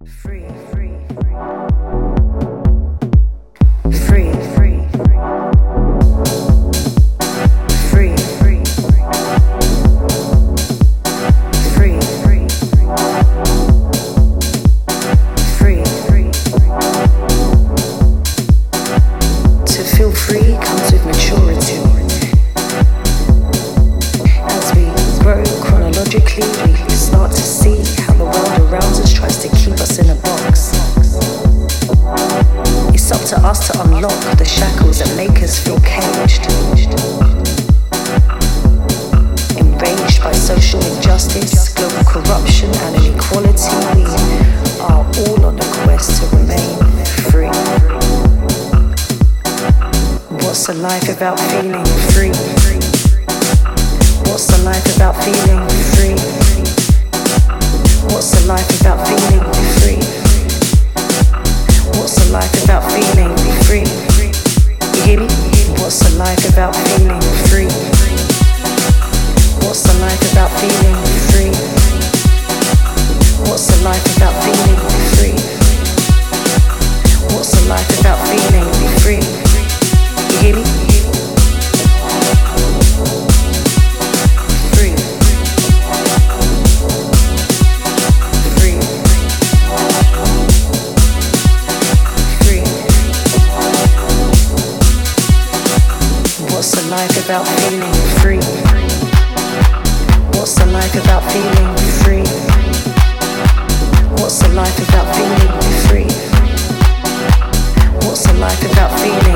Free, free, free, free, free, free, free, free, free. To feel free comes with maturity. As we grow chronologically, we start to see how the world around us tries to keep us in a box. It's up to us to unlock the shackles that make us feel caged. Enraged by social injustice, global corruption and inequality, we are all on a quest to remain free. What's a life about feeling free? What's a life about feeling free? What's a life about feeling free? What's a life about feeling free? You hear me? What's a life about feeling free? What's a life about feeling free? What's a life about feeling free? What's a life about feeling free? You hear me? What's a life about feeling free? What's a life about feeling free? What's a life about feeling free? What's a life about feeling